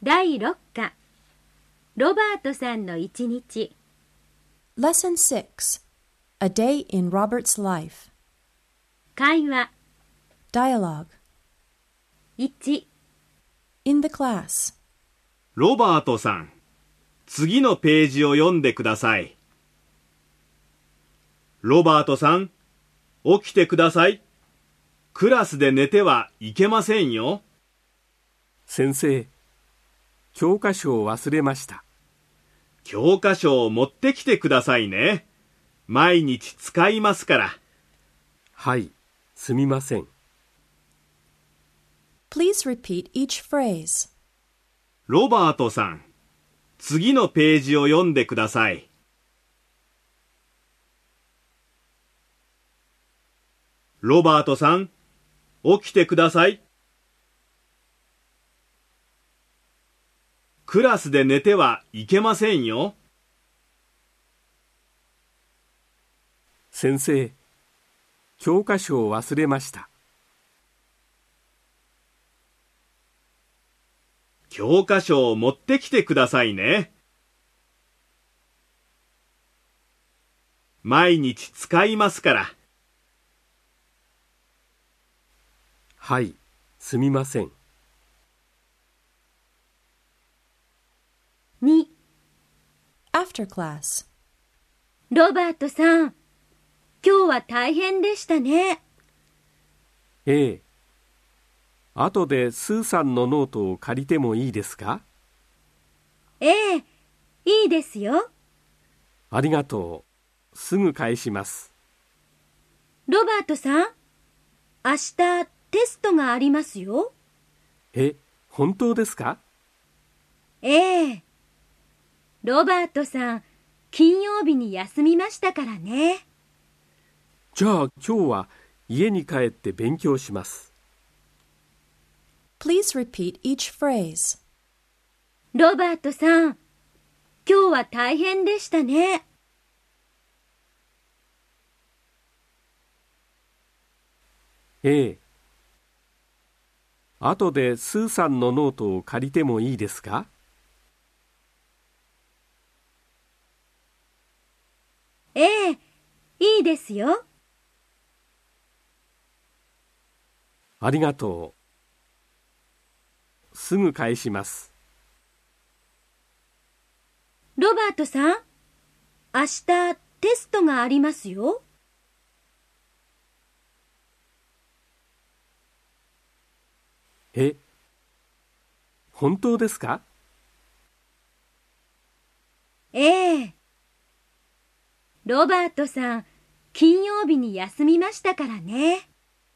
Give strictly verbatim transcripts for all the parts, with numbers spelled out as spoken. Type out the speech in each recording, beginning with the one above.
だいろっかロバートさんの一日 Lesson six. A day in Robert's life. 会話 Dialogue. いち In the class. ロバートさん、次のページを読んでください。ロバートさん、起きてください。クラスで寝てはいけませんよ。 先生、教科書を忘れました。 教科書を持ってきてくださいね。毎日使いますから。 はい、すみません。 Please repeat each phrase. ロバートさん、次のページを読んでください。ロバートさん、起きてください。クラスで寝てはいけませんよ。 先生、教科書を忘れました。 教科書を持ってきてくださいね。毎日使いますから。 はい、すみません。 に After class. ロバートさん、今日は大変でしたね。 ええ。後でスーさんのノートを借りてもいいですか？ ええ、いいですよ。 ありがとう。すぐ返します。 ロバートさん、明日テストがありますよ。 え、本当ですか？ ええ。ロバートさん、金曜日に休みましたからね。 じゃあ今日は家に帰って勉強します。 Please repeat each phrase. ロバートさん、今日は大変でしたね。 ええ。後でスーさんのノートを借りてもいいですか？ ええ、いいですよ。 ありがとう。すぐ返します。 ロバートさん、明日テストがありますよ。 え、本当ですか？ ええ。ロバートさん、金曜日に休みましたからね。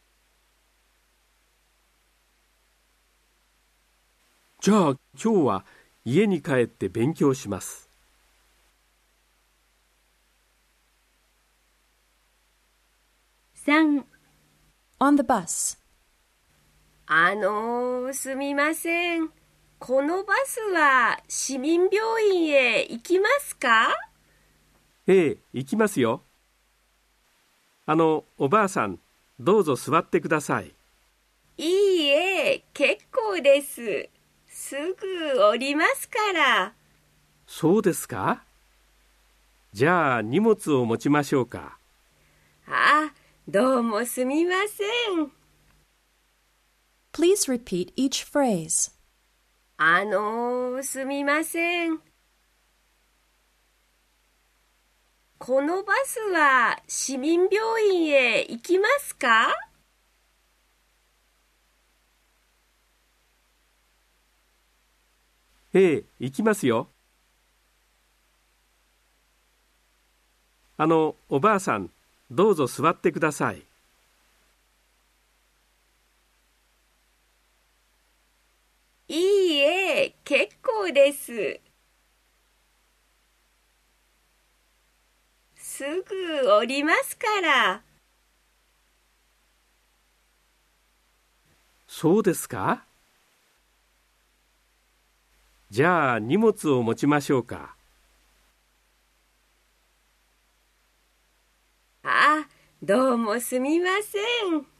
じゃあ今日は家に帰って勉強します。 さん On the bus. あのー、すみません。このバスは市民病院へ行きますか？ ええ、行きますよ。あの、おばあさん、どうぞ座ってください。 いいえ、結構です。すぐ降りますから。 そうですか？じゃあ荷物を持ちましょうか。 あ、どうもすみません。 Please repeat each phrase. あのー、すみません。このバスは市民病院へ行きますか？ ええ、行きますよ。あの、おばあさん、どうぞ座ってください。 いいえ、結構です。すぐ降りますから。 そうですか？じゃあ荷物を持ちましょうか。 あ、どうもすみません。